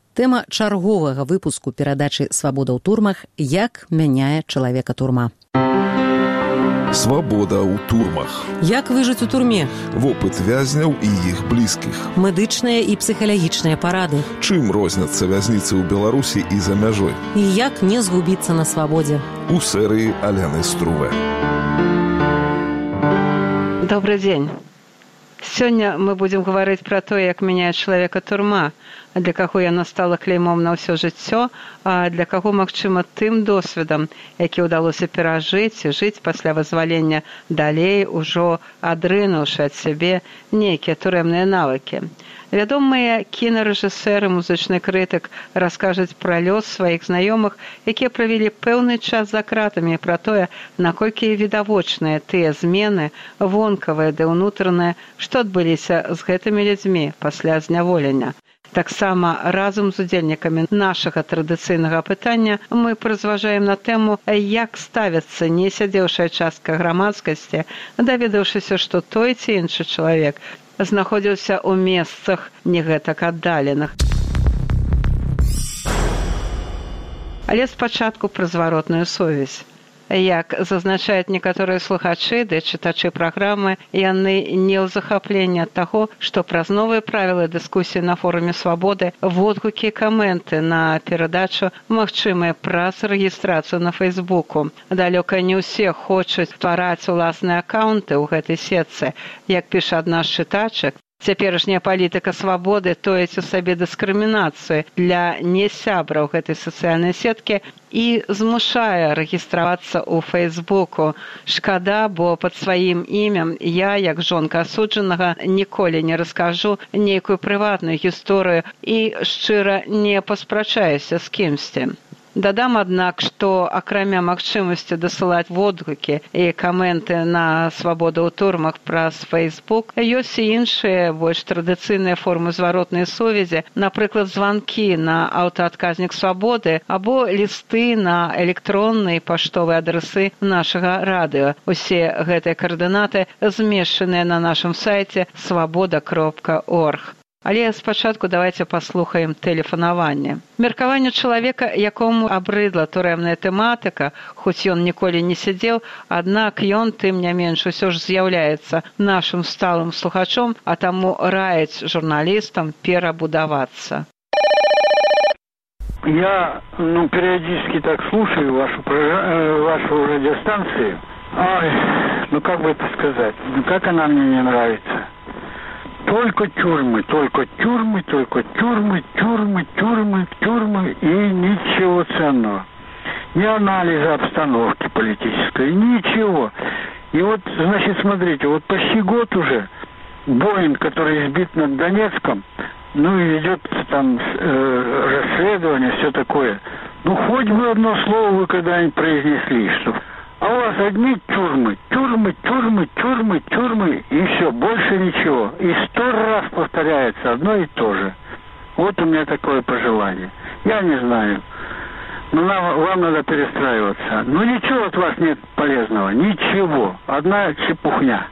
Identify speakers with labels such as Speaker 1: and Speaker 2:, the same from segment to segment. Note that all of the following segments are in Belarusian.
Speaker 1: Тэма чарговага выпуску перадачы «Свабода ў турмах» – як мяняе чалавека турма.
Speaker 2: Свабода ў турмах.
Speaker 1: Як выжыць у турме?
Speaker 2: Вопыт вязняў і іх блізкіх.
Speaker 1: Медычныя і псіхалагічныя парады.
Speaker 2: Чым розняцца вязніцы ў Беларусі і за мяжой?
Speaker 1: І як не згубіцца на свабодзе?
Speaker 2: У серыі Аляны Струве.
Speaker 3: Добрый день. Сёння мы будзем гаварыць пра тое, як мяняе чалавека турма, а для каго яна стала клеймом на ўсё жыццё, а для каго, магчыма, тым досведам, які ўдалося перажыць і жыць пасля вызвалення далей, ужо адрынуўшы ад сябе нейкія турэмныя навыкі. Вядомыя кінарэжысэр і музычны крытык раскажуць пра лёс сваіх знаёмых, якія правялі пэўны час за кратамі, пра тое, наколькі відавочныя тыя змены, вонкавыя ды ўнутраныя, што адбыліся з гэтымі людзьмі пасля зняволення. Таксама разам з удзельнікамі нашага традыцыйнага пытання мы паразважаем на тэму, як ставіцца несядзеўшая частка грамадскасці, даведаўшыся, што той ці іншы чалавек знаходзіўся ў месцах не гэтак аддаленых. Але спачатку пра зваротную сувязь. Як зазначаюць некаторыя слухачы ды чытачы праграмы, яны не ў захапленні ад таго, што праз новыя правілы дыскусіі на форуме «Свабоды» водгукі і каменты на перадачу магчымыя праз рэгістрацыю на Фейсбуку. Далёка не ўсе хочуць ствараць уласныя акаунты ў гэтай сетцы. Як піша адна з чытачак, цяперашняя палітыка свабоды тоіць у сабе дыскрымінацыю для несябраў гэтай сацыяльнай сеткі і змушае рэгістравацца ў Фейсбуку. Шкада, бо пад сваім імем я, як жонка асуджанага, ніколі не раскажу нейкую прыватную гісторыю і шчыра не паспрачаюся з кімсьці. Дадам, аднак, што акрамя магчымасці дасылаць водгукі і каменты на «Свабоду ў турмах» праз Фейсбук, ёсць і іншыя, больш традыцыйныя формы зваротнай сувязі, напрыклад, званкі на аўтаадказнік «Свабоды» або лісты на электронныя і паштовыя адрасы нашага радыё. Усе гэтыя каардынаты змешчаныя на нашым сайце свабода.орг. Але спачатку давайте паслухаем тэлефанаванне. Меркаванне чалавека, якому абрыдла турэмная тэматыка, хоць ён ніколі не сядзеў, аднак ён, тым не менш, усё ж з'яўляецца нашым сталым слухачом, а таму раіць журналістам перабудавацца.
Speaker 4: Я, периодически так слушаю вашу радиостанцию. Как бы это сказать? Как она мне не нравится. Только тюрьмы, только тюрьмы, только тюрьмы, тюрьмы, тюрьмы, тюрьмы и ничего ценного. Ни анализа обстановки политической, ничего. И вот, смотрите, вот почти год уже Боинг, который сбит над Донецком, и ведется там расследование, все такое. Хоть бы одно слово вы когда-нибудь произнесли, что... А у вас одни тюрьмы, тюрьмы, тюрьмы, тюрьмы, тюрьмы, и все, больше ничего. И 100 раз повторяется одно и то же. Вот у меня такое пожелание. Я не знаю. Вам надо перестраиваться. Ничего от вас нет полезного. Ничего. Одна чепухня.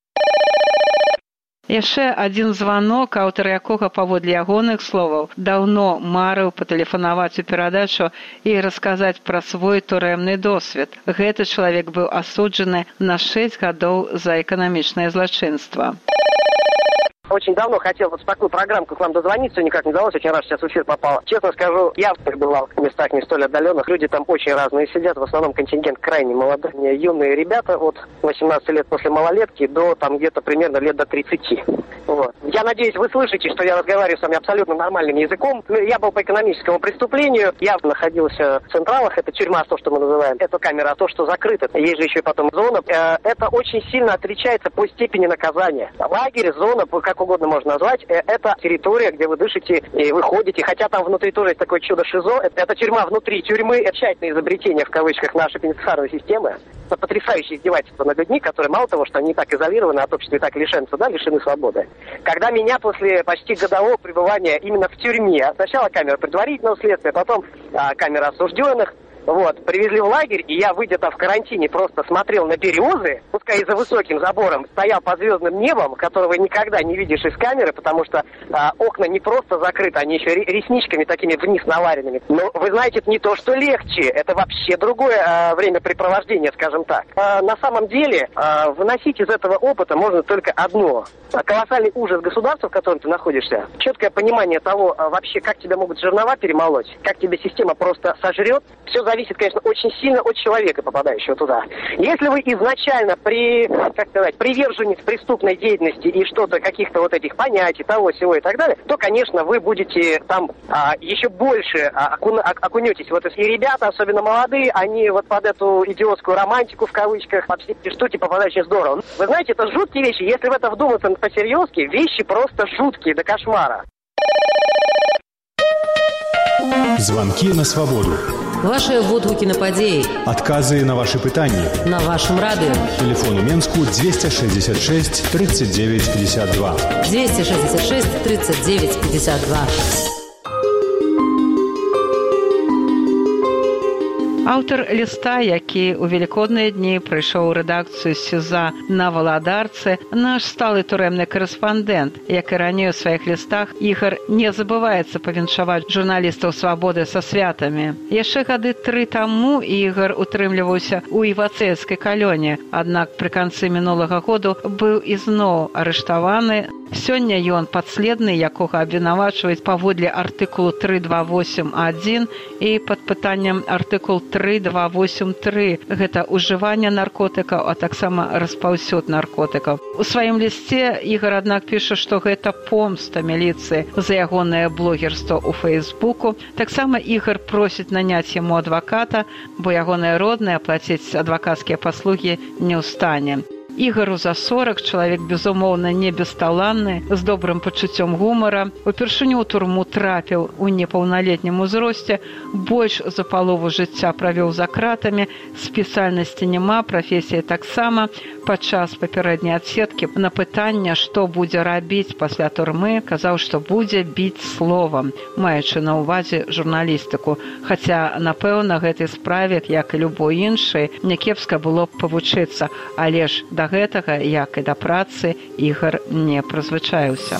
Speaker 3: Яшчэ адзін званок, аўтар якога, паводле ягоных словаў, даўно марыў патэлефанаваць у перадачу і расказаць пра свой турэмны досвед. Гэты чалавек быў асуджаны на 6 гадоў за эканамічнае злачынства.
Speaker 5: Очень давно хотел в такую программку к вам дозвониться, никак не удалось, очень рад, сейчас в эфир попал. Честно скажу, я пребывал в местах не столь отдаленных, люди там очень разные сидят, в основном контингент крайне молодой, юные ребята от 18 лет после малолетки до там где-то примерно лет до 30. Вот. Я надеюсь, вы слышите, что я разговариваю с вами абсолютно нормальным языком. Я был по экономическому преступлению, я находился в Централах, это тюрьма, то, что мы называем, это камера, а то, что закрыто, есть же еще и потом зона. Это очень сильно отличается по степени наказания. Лагерь, зона, как угодно можно назвать, это территория, где вы дышите и вы ходите, хотя там внутри тоже есть такое чудо ШИЗО, это тюрьма внутри тюрьмы, это тщательное изобретение, в кавычках, нашей пенитенциарной системы, это потрясающее издевательство над людьми, которые мало того, что они так изолированы от общества и так лишены суда, лишены свободы. Когда меня после почти годового пребывания именно в тюрьме, сначала камера предварительного следствия, потом камера осужденных, Вот, привезли в лагерь, и я, выйдя там в карантине, просто смотрел на березы, пускай и за высоким забором, стоял под звездным небом, которого никогда не видишь из камеры, потому что окна не просто закрыты, они еще ресничками такими вниз наваренными. Но, вы знаете, это не то, что легче, это вообще другое времяпрепровождение, скажем так. На самом деле, выносить из этого опыта можно только одно. Колоссальный ужас государства, в котором ты находишься, четкое понимание того, вообще, как тебя могут жернова перемолоть, как тебя система просто сожрет, все зависит, конечно, очень сильно от человека, попадающего туда. Если вы изначально приверженец преступной деятельности и что-то, каких-то вот этих понятий, того, сего и так далее, то, конечно, вы будете там еще больше окунетесь. Вот и ребята, особенно молодые, они вот под эту идиотскую романтику, в кавычках, под все эти штуки попадают очень здорово. Вы знаете, это жуткие вещи. Если в это вдуматься по-серьезки, вещи просто жуткие до кошмара.
Speaker 6: Звонки на свободу.
Speaker 1: Ваши водгукі на падзеі.
Speaker 6: Адказы на ваши пытанні.
Speaker 1: На вашем радио.
Speaker 6: Телефон у Менску 266 39 52.
Speaker 1: 266 39 52.
Speaker 3: Аўтар ліста, які ў велікодныя дні прыйшоў у рэдакцыю СЮЗа на Валадарцы, наш сталы турэмны карэспандэнт. Як і раней у сваіх лістах, Ігар не забываецца павіншаваць журналістаў свабоды са святамі. Яшчэ гады 3 таму Ігар утрымліваўся ў івацэйскай калоне, аднак пры канцы мінулага году быў ізноў арыштаваны. Сёння ён падследны, якога абвінавачваюць паводле артыкулу 328.1 і пад пытаннем артыкул 328.3. Гэта ўжыванне наркотыкаў, а таксама распаўсюд наркотыкаў. У сваім лісце Ігар, аднак, піша, што гэта помста міліцыі за ягонае блогерство ў Фейсбуку. Таксама Ігар просіць наняць яму адваката, бо ягоныя родныя аплаціць адвакацкія паслугі не ў стане. Ігару за 40, чалавек, безумоўна, не бесталанны, з добрым пачуццём гумара. Упершыню ў турму трапіў у непаўналетнім узросце, больш за палову жыцця правёў за кратамі, спецыяльнасці няма, прафесіі таксама. Падчас папярэдняй адседкі на пытанне, што будзе рабіць пасля турмы, казаў, што будзе біць словам, маючы на ўвазе журналістыку. Хаця, напэўна, гэтай справе, як і любой іншай, някепска было б павучыцца, але ж да гэтага, як і да працы, Ігар не прызвычаіўся.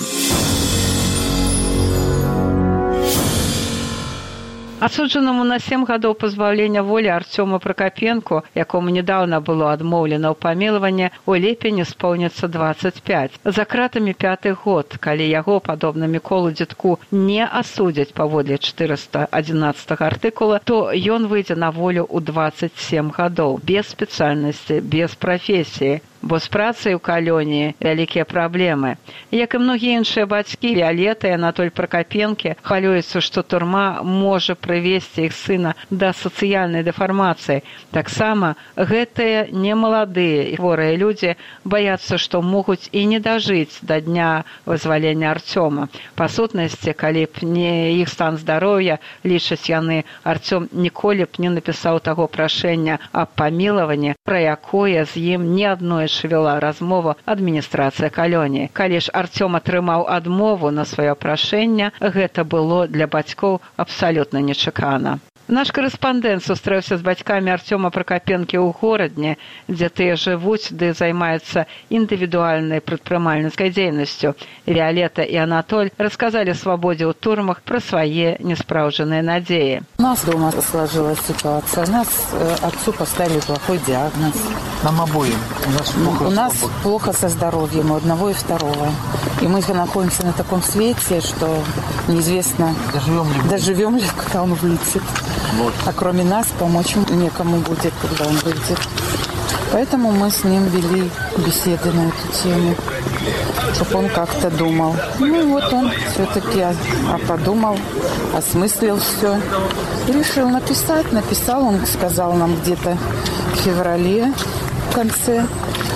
Speaker 3: Асуджанаму на 7 гадоў пазбаўлення волі Артёму Пракапенку, якому недаўна было адмоўлена ў памілаванні, у ліпені споўніцца 25. За кратамі 5-й год, калі яго, падобна Міколу Дзедку, не асудзяць паводле 411 артыкула, то ён выйдзе на волю ў 27 гадоў, без спецыяльнасці, без прафесіі. Бо з працай у калоніі вялікія праблемы. Як і многія іншыя бацькі, Віалета і Анатоль Пракапенкі хвалююцца, што турма можа прывесці іх сына да сацыяльнай дэфармацыі. Таксама гэтыя немаладыя і хворыя людзі баяцца, што могуць і не дажыць да дня вызвалення Артёма. Па сутнасці, калі б не іх стан здароўя, лічаць яны, Артём ніколі б не напісаў таго прашэння аб памілаванні, пра якое з ім ні адной вела размову адміністрацыя калоніі. Калі ж Артём атрымаў адмову на сваё прашэнне, гэта было для бацькоў абсалютна нечакана. Наш карэспандэнт сустрэўся з бацькамі Артёма Пракапенкі ў горадні, дзе тыя жывуць ды займаюцца індывідуальнай прадпрымальніцкай дзейнасцю. Віалета і Анатоль расказалі свабодзе ў турмах пра свае неспраўджаныя надзеі.
Speaker 7: У нас дома сложилась ситуация. У нас отцу поставили плохой диагноз.
Speaker 8: Нам обоим.
Speaker 7: У нас плохо со здоровьем, у одного и второго. И мы находимся на таком свете, что неизвестно, доживем ли, когда он вылетит. Вот. А кроме нас помочь некому будет, когда он выйдет. Поэтому мы с ним вели беседы на эту тему, чтобы он как-то думал. Ну и вот он все-таки подумал, осмыслил все и решил написать. Написал, он сказал нам где-то в феврале, в конце.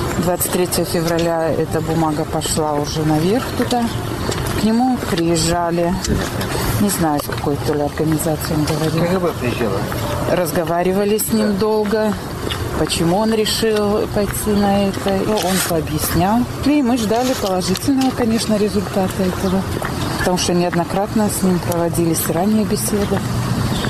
Speaker 7: 23 февраля эта бумага пошла уже наверх туда. К нему приезжали, не знаю, с какой то ли организации он говорил.
Speaker 8: КГБ приезжала?
Speaker 7: Разговаривали с ним долго, почему он решил пойти на это. Он пообъяснял. И мы ждали положительного, конечно, результата этого. Потому что неоднократно с ним проводились ранние беседы.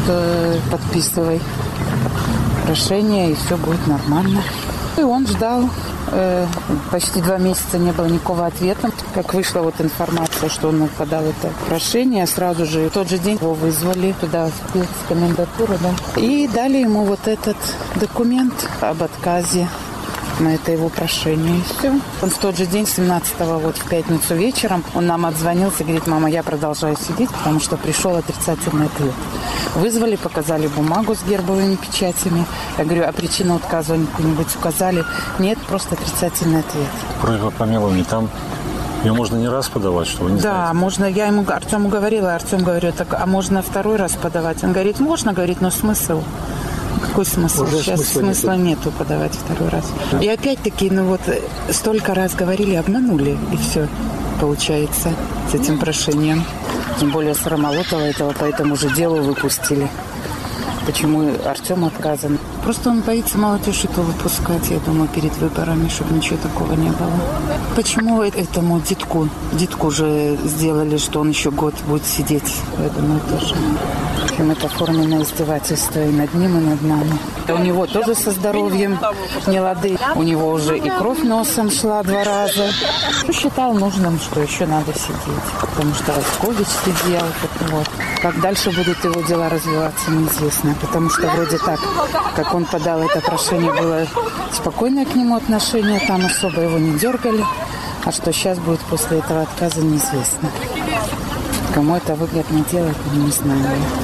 Speaker 7: что подписывай прошение, и все будет нормально. И он ждал. Почти 2 месяца не было никакого ответа. Как вышла вот информация, что он подал это прошение, сразу же в тот же день его вызвали туда, в спецкомендатуру, да, и дали ему вот этот документ об отказе на это его прошение, и все. Он в тот же день, 17-го, вот в пятницу вечером, он нам отзвонился, говорит: мама, я продолжаю сидеть, потому что пришел отрицательный ответ. Вызвали, показали бумагу с гербовыми печатями. Я говорю: а причину отказа какую-нибудь указали? Нет, просто отрицательный ответ.
Speaker 8: Просьба помилования там. Ее можно не раз подавать, что вы не знаете?
Speaker 7: Да, можно. Я Артему говорила, Артем говорит: так, а можно 2-й раз подавать? Он говорит: можно, говорит, но смысл? Какой смысл?
Speaker 8: Уже
Speaker 7: сейчас смысла нету подавать 2-й раз. И опять-таки, столько раз говорили, обманули, и все получается с этим прошением. Тем более Сарамолотова этого по этому же делу выпустили. Почему Артем отказан? Просто он боится молодежь эту выпускать, я думаю, перед выборами, чтобы ничего такого не было. Почему этому детку же сделали, что он еще год будет сидеть? Я думаю, тоже. Это форменное издевательство и над ним, и над нами. У него тоже со здоровьем не лады. У него уже и кровь носом шла 2 раза. Считал нужным, что еще надо сидеть. Потому что Росткович сидел. Вот. Как дальше будут его дела развиваться, неизвестно. Потому что вроде так, как он подал это прошение, было спокойное к нему отношение. Там особо его не дергали. А что сейчас будет после этого отказа, неизвестно. Кому это выгодно делать, не знаю.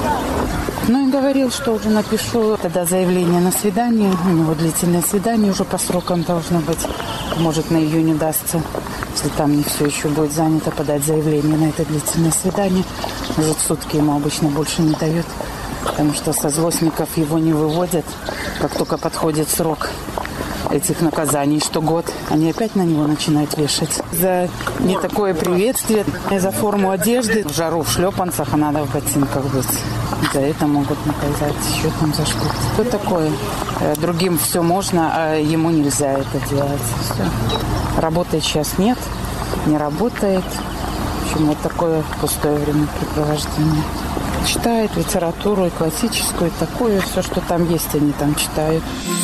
Speaker 7: И говорил, что уже напишу тогда заявление на свидание. У него длительное свидание уже по срокам должно быть. Может, на июнь удастся, если там не все еще будет занято, подать заявление на это длительное свидание. Может, сутки ему обычно больше не дают, потому что со злостников его не выводят, как только подходит срок этих наказаний, что год, они опять на него начинают вешать. За не такое приветствие, за форму одежды, в жару в шлепанцах, а надо в ботинках быть. За это могут наказать, еще там за что-то. Что такое? Другим все можно, а ему нельзя это делать. Все. Работы сейчас нет, не работает. В общем, вот такое пустое времяпрепровождение. Читает литературу и классическую, и такое, все, что там есть, они там читают.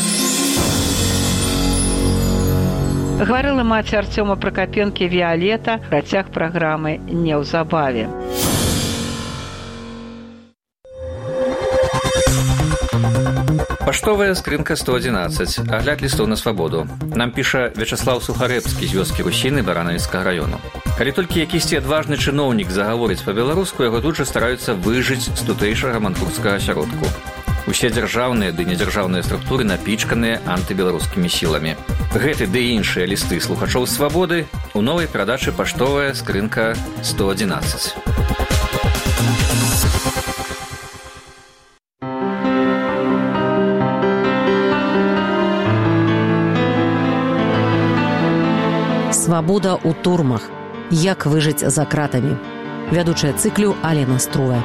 Speaker 3: Гаварыла маці Артёма Пракапенкі Віалета, працяг праграмы неўзабаве.
Speaker 9: Паштовая скрынка 111. Агляд лістоў на свабоду. Нам піша Вячаслаў Сухарэбскі з вёскі Русіны Баранавіцкага раёну. Калі толькі якісьці адважны чыноўнік загаворыць па-беларуску, яго тут жа стараюцца выжыць з тутэйшага манкурскага асяродку. Усе дзяржаўныя ды недзяржаўныя структуры напічканыя антыбеларускімі сіламі. Гэты ды іншыя лісты слухачоў свабоды у новай перадачы «Паштовая скрынка 111».
Speaker 1: Свабода ў турмах. Як выжыць за кратамі. Вядучая цыклю Алена Струя.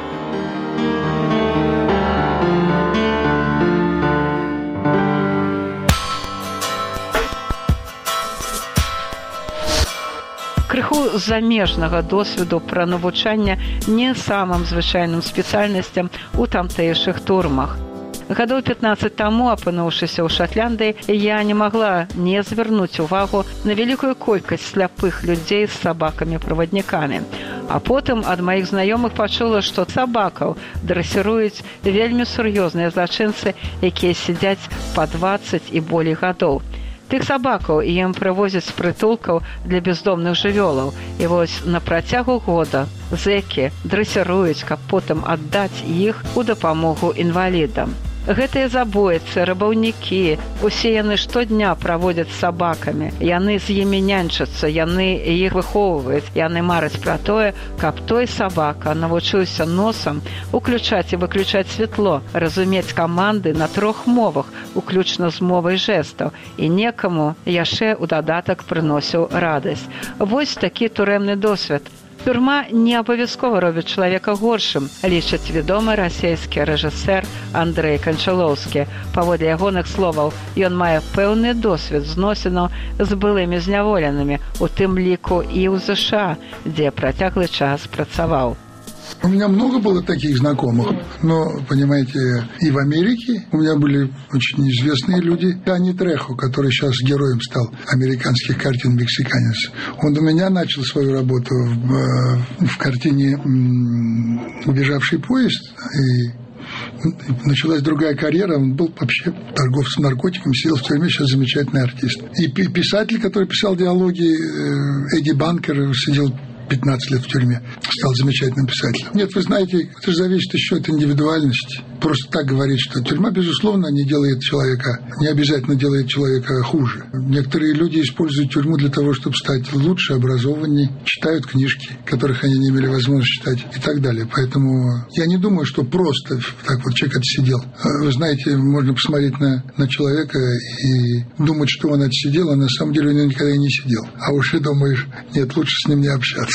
Speaker 3: Крыху замежнага досведу пра навучанне не самым звычайным спецыяльнасцям у тамтэйшых турмах. Гадоў 15 таму, апынуўшыся ў Шатландыі, я не магла не звярнуць увагу на вялікую колькасць сляпых людзей з сабакамі-праваднікамі. А потым ад маіх знаёмых пачула, што сабакаў дрэсіруюць вельмі сур'ёзныя злачынцы, якія сядзяць па 20 і болей гадоў. Тых сабакаў ім прывозяць з прытулкаў для бездомных жывёлаў. І вось на працягу года зэкі дрэсіруюць, каб потым аддаць іх у дапамогу інвалідам. Гэтыя забойцы, рабаўнікі, усе яны штодня праводзяць з сабакамі. Яны з імі няньчацца, яны іх выхоўваюць. Яны мараць пра тое, каб той сабака навучыўся носам уключаць і выключаць святло, разумець каманды на 3 мовах, уключна з мовай жэстаў, і некаму яшчэ ў дадатак прыносіў радасць. Вось такі турэмны досвед. Турма не абавязкова робіць чалавека горшым, лічыць вядомы расейскі рэжысэр Андрэй Канчалоўскі. Паводле ягоных словаў, ён мае пэўны досвед зносінаў з былымі зняволенымі, у тым ліку і ў ЗША, дзе працяглы час працаваў.
Speaker 10: У меня много было таких знакомых, но, понимаете, и в Америке у меня были очень известные люди. Дани Трехо, который сейчас героем стал американских картин «Мексиканец», он у меня начал свою работу в картине «Убежавший поезд», и началась другая карьера, он был вообще торговцем наркотиками, сидел в тюрьме, сейчас замечательный артист. И писатель, который писал диалоги, Эдди Банкер, сидел 15 лет в тюрьме, стал замечательным писателем. Нет, вы знаете, это же зависит еще от индивидуальности. Просто так говорить, что тюрьма, безусловно, не делает человека, не обязательно делает человека хуже. Некоторые люди используют тюрьму для того, чтобы стать лучше, образованнее, читают книжки, которых они не имели возможности читать и так далее. Поэтому я не думаю, что просто так вот человек отсидел. Вы знаете, можно посмотреть на человека и думать, что он отсидел, а на самом деле он никогда и не сидел. А уж и думаешь, нет, лучше с ним не общаться.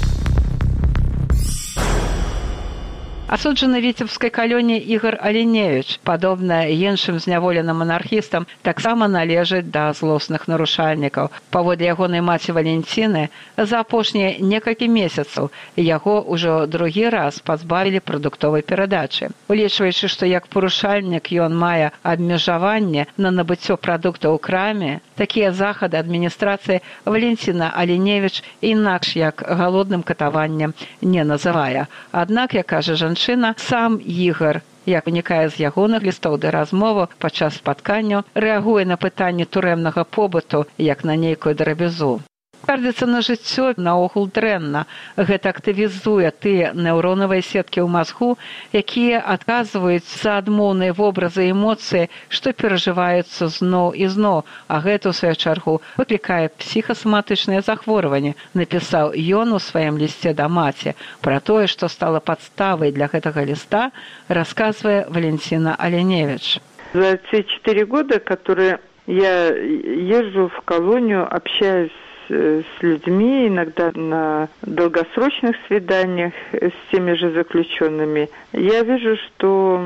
Speaker 3: Асуджаны віцебскай калоніі Ігар Аленевіч, падобна іншым зняволеным анархістам, таксама належыць да злосных нарушальнікаў. Паводле ягонай маці Валенціны, за апошнія некалькі месяцаў яго ўжо другі раз пазбавілі прадуктовай перадачы. Улічваючы, што як парушальнік ён мае абмежаванне на набыццё прадуктаў у краме, такія захады адміністрацыі Валенціна Аленевіч інакш як галодным катаваннем не называе. Аднак, як кажа жанчына, сам Ігар, як вынікае з ягоных лістоў ды размоваў падчас спатканняў, рэагуе на пытанне турэмнага побыту як на нейкую драбязу. Скардзіцца на жыццё наогул дрэнна. Гэта актывізуе тыя неўронавыя сеткі ў мазгу, якія адказваюць за адмоўныя вобразы і эмоцыі, што перажываюцца зноў і зноў, а гэта, у сваю чаргу, выклікае псіхасаматычныя захворванні, напісаў ён у сваім лісце да маці. Пра тое, што стала падставай для гэтага ліста, расказвае Валенціна Аленевіч.
Speaker 11: За те 4 года, которые я езжу в колонию, общаюсь с людьми, иногда на долгосрочных свиданиях с теми же заключенными, я вижу, что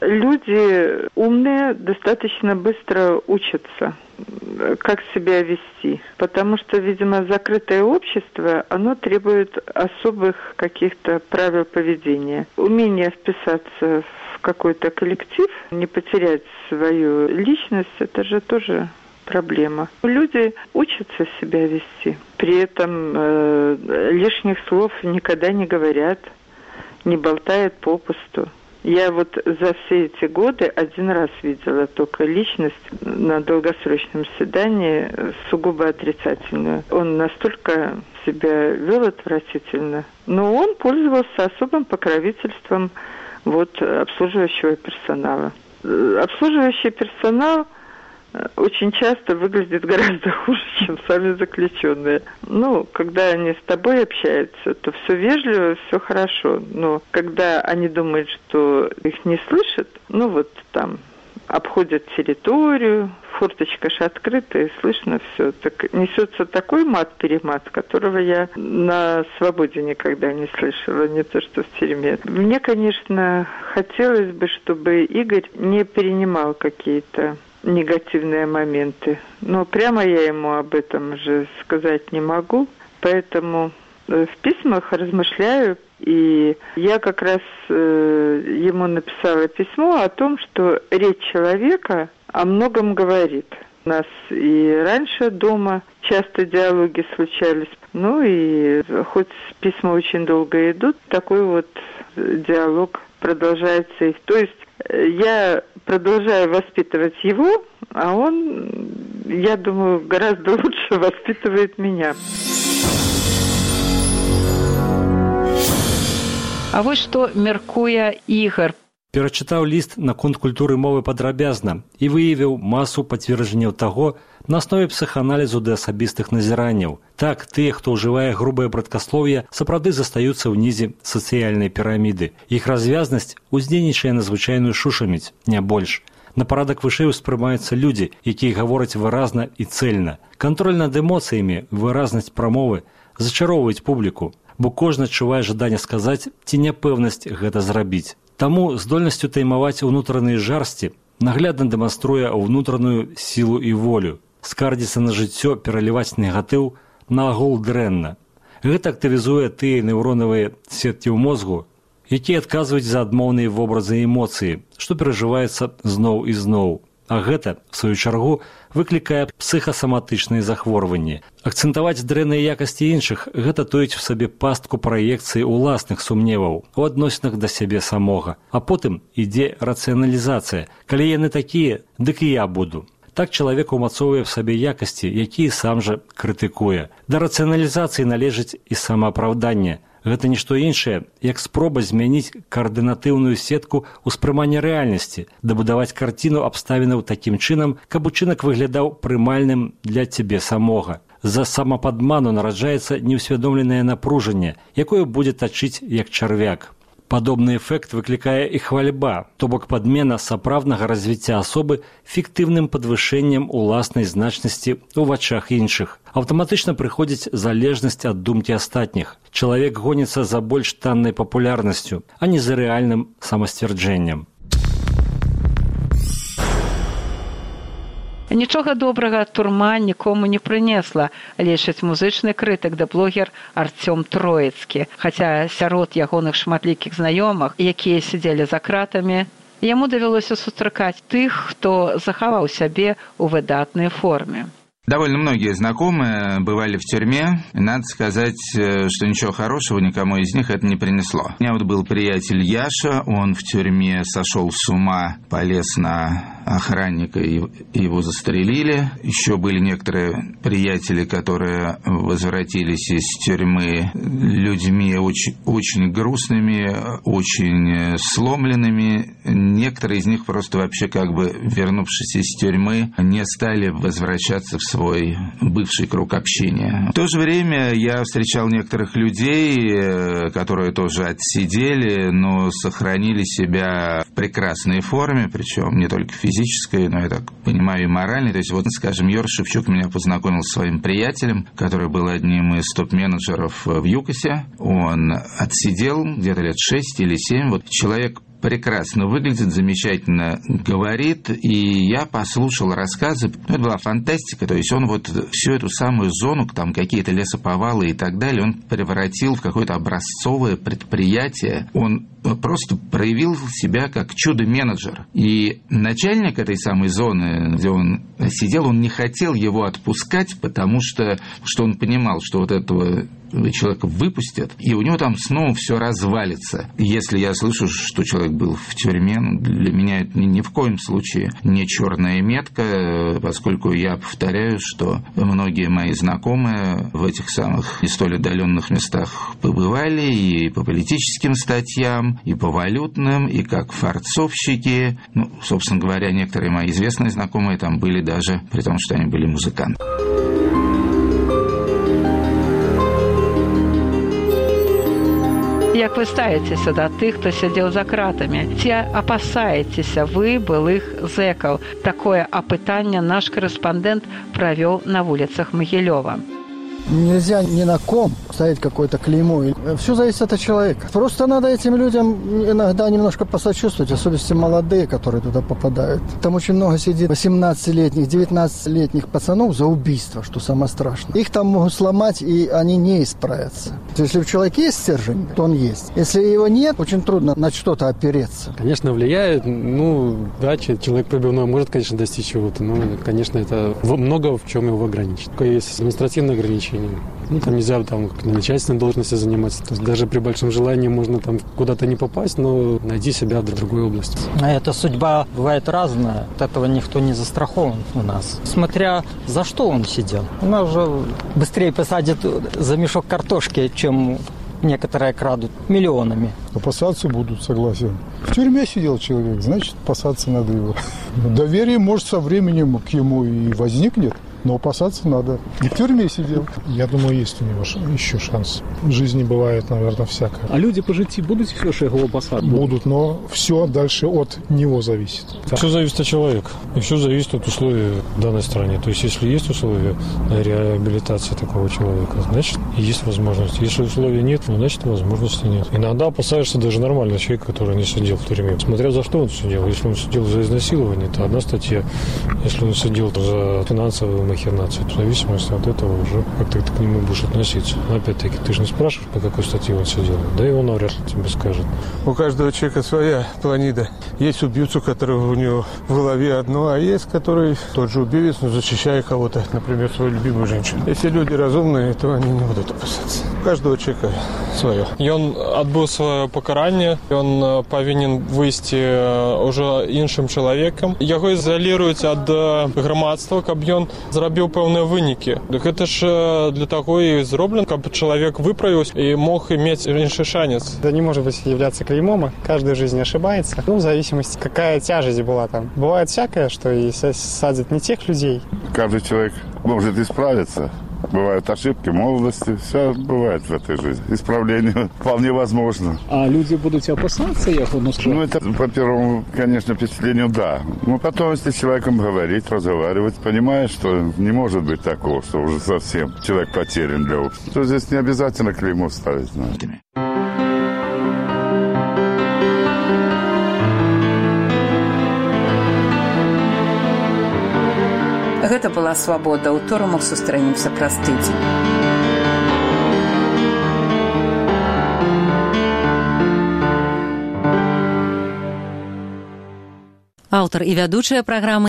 Speaker 11: люди умные достаточно быстро учатся, как себя вести. Потому что, видимо, закрытое общество, оно требует особых каких-то правил поведения. Умение вписаться в какой-то коллектив, не потерять свою личность, это же тоже проблема. Люди учатся себя вести. При этом лишних слов никогда не говорят, не болтают попусту. Я вот за все эти годы один раз видела только личность на долгосрочном свидании сугубо отрицательную. Он настолько себя вел отвратительно, но он пользовался особым покровительством обслуживающего персонала. Обслуживающий персонал очень часто выглядит гораздо хуже, чем сами заключенные. Когда они с тобой общаются, то все вежливо, все хорошо. Но когда они думают, что их не слышат, там обходят территорию, форточка ж открыта, и слышно все. Так несется такой мат-перемат, которого я на свободе никогда не слышала, не то что в тюрьме. Мне, конечно, хотелось бы, чтобы Игорь не перенимал какие-то негативные моменты. Но прямо я ему об этом же сказать не могу. Поэтому в письмах размышляю. И я как раз ему написала письмо о том, что речь человека о многом говорит. У нас и раньше дома часто диалоги случались. И хоть письма очень долго идут, такой диалог продолжается. То есть я продолжаю воспитывать его, а он, я думаю, гораздо лучше воспитывает меня.
Speaker 3: А вось што мяркуе Ігар.
Speaker 8: Перачытаў ліст наконт культуры мовы падрабязна і выявіў масу пацверджанняў таго на аснове псіхааналізу ды асабістых назіранняў. Так, тыя, хто ўжывае грубае браткаслоўе, сапраўды застаюцца ўнізе сацыяльнай піраміды. Іх развязнасць уздзейнічае на звычайную шушаміць, не больш. На парадак вышэй успрымаюцца людзі, якія гавораць выразна і цэльна. Кантроль над эмоцыямі, выразнасць прамовы зачароўваюць публіку, бо кожны адчувае жаданне сказаць ці няпэўнасць гэта зрабіць. Таму здольнасцю таймаваць унутраныя жарсці наглядна дэманструе ўнутраную сілу і волю. Скардзіцца на жыццё, пераліваць негатыў на агул дрэнна. Гэта актывізуе тыя неўронавыя сеткі ў мозгу, якія адказваюць за адмоўныя вобразы і эмоцыі, што перажываецца зноў і зноў. А гэта, в сваю чаргу, выклікае псіхасаматычныя захворванні. Акцэнтаваць дрэнныя якасці іншых – гэта тоіць в сабе пастку праекцыі ўласных сумневаў у адносінах да сябе самога. А потым ідзе рацыяналізацыя. Калі яны такія, дык і я буду. Так чалавек умацоўвае в сабе якасці, якія сам жа крытыкуе. Да рацыяналізацыі належыць і самаапраўданне. Гэта нішто іншае, як спроба змяніць каардынатыўную сетку ўспрымання рэальнасці, дабудаваць карціну абставінаў такім чынам, каб учынак выглядаў прымальным для цябе самога. З-за самападману нараджаецца неўсвядомленае напружанне, якое будзе тачыць як чарвяк. Падобны эфект выклікае і хвальба, то бок падмена сапраўднага развіцця асобы фіктыўным падвышэннем уласнай значнасці ў вачах іншых. Аўтаматычна прыходзіць залежнасць ад думкі астатніх. Чалавек гоніцца за больш таннай папулярнасцю, а не за рэальным самасцвярджэннем.
Speaker 3: Нічога добрага турма нікому не прынесла, лічыць музычны крытык да блогер Арцём Троіцкі. Хаця сярод ягоных шматлікіх знаёмых, якія сядзелі за кратамі, яму давялося сустракаць тых, хто захаваў сябе ў выдатнай форме.
Speaker 12: Довольно многие знакомые бывали в тюрьме, и надо сказать, что ничего хорошего никому из них это не принесло. У меня вот был приятель Яша, он в тюрьме сошел с ума, полез на охранника и его застрелили. Еще были некоторые приятели, которые возвратились из тюрьмы людьми очень грустными, очень сломленными. Некоторые из них просто вообще как бы, вернувшись из тюрьмы, не стали возвращаться в свой бывший круг общения. В то же время я встречал некоторых людей, которые тоже отсидели, но сохранили себя в прекрасной форме, причем не только физической, но, я так понимаю, и моральной. То есть, вот, скажем, Йор Шевчук меня познакомил с своим приятелем, который был одним из топ-менеджеров в ЮКОСе. Он отсидел где-то лет 6 или 7. Вот человек прекрасно выглядит, замечательно говорит, и я послушал рассказы. Это была фантастика, то есть он вот всю эту самую зону, там какие-то лесоповалы и так далее, он превратил в какое-то образцовое предприятие. Он просто проявил себя как чудо-менеджер. И начальник этой самой зоны, где он сидел, он не хотел его отпускать, потому что он понимал, что вот этого человека выпустят, и у него там снова все развалится. Если я слышу, что человек был в тюрьме, для меня это ни в коем случае не черная метка, поскольку я повторяю, что многие мои знакомые в этих самых не столь отдаленных местах побывали и по политическим статьям, и по валютным, и как форцовщики. Ну, собственно говоря, некоторые мои известные знакомые там были даже, при том, что они были музыканты.
Speaker 3: Як вы ставіцеся да тых, хто сядзеў за кратамі? Ці апасаецеся вы былых зэкаў? Такое апытанне наш корэспандэнт правёў на вуліцах Магілёва.
Speaker 13: Нельзя ни на ком ставить какое-то клеймо. Все зависит от человека. Просто надо этим людям иногда немножко посочувствовать, особенно молодые, которые туда попадают. Там очень много сидит 18-летних, 19-летних пацанов за убийство, что самое страшное. Их там могут сломать, и они не исправятся. Если у человека есть стержень, то он есть. Если его нет, очень трудно на что-то опереться.
Speaker 14: Конечно, влияет. Ну, да, человек пробивной может, конечно, достичь чего-то, но, конечно, это много в чем его ограничит. Есть административные ограничения. Ну, там нельзя там, на начальственной должности заниматься. То есть даже при большом желании можно там куда-то не попасть, но найди себя в другой области.
Speaker 15: А эта судьба бывает разная. От этого никто не застрахован у нас. Смотря за что он сидел. У нас уже быстрее посадят за мешок картошки, чем некоторые крадут миллионами.
Speaker 16: Опасаться будут, согласен. В тюрьме сидел человек, значит, опасаться надо его. Доверие, может, со временем к ему и возникнет. Но опасаться надо. И в тюрьме сидел.
Speaker 17: Я думаю, есть у него еще шанс. В жизни бывает, наверное, всякое.
Speaker 18: А люди по житті будуть все ж його опасаться?
Speaker 17: Будут, но все дальше от него зависит.
Speaker 19: Все зависит от человека. И все зависит от условий в данной стране. То есть, если есть условия реабилитации такого человека, значит, есть возможность. Если условий нет, значит, возможности нет. Иногда опасаешься даже нормального человека, который не сидел в тюрьме. Смотря за что он сидел. Если он сидел за изнасилование, то одна статья. Если он сидел за финансовые махинации. В зависимости от этого уже как ты к нему будешь относиться. Но опять-таки, ты же не спрашиваешь, по какой статье он сидел. Да и он навряд ли тебе скажет.
Speaker 20: У каждого человека своя планида. Есть убийцу, который у него в голове одно, а есть, который тот же убивец, но защищая кого-то, например, свою любимую женщину. Если люди разумные, то они не будут опасаться. У каждого человека свое.
Speaker 21: Ён адбыў сваё пакаранне, ён павінен выйсці ўжо іншым чалавекам. Яго ізаліруюць ад грамадства, каб ён зрабіў пэўныя вынікі. Гэта ж для таго і зроблена, каб чалавек выправіўся и мог иметь инший шанец.
Speaker 22: Это не может быть являться клеймом, каждый в жизни ошибается. Ну, в зависимости, какая тяжесть была там. Бывает всякое, что и садят не тех людей.
Speaker 23: Каждый человек может исправиться. Бывают ошибки молодости, все бывает в этой жизни. Исправление вполне возможно.
Speaker 18: А люди будут опасаться его?
Speaker 23: Ну, это по первому, конечно, впечатлению, да. Но потом, если с человеком говорить, разговаривать, понимаешь, что не может быть такого, что уже совсем человек потерян для общества. То здесь не обязательно клеймо ставить. Знаете.
Speaker 7: Гэта была свабода. У Торумах сустрэнемся праз тыдзень.
Speaker 1: Аўтар і вядучая праграмы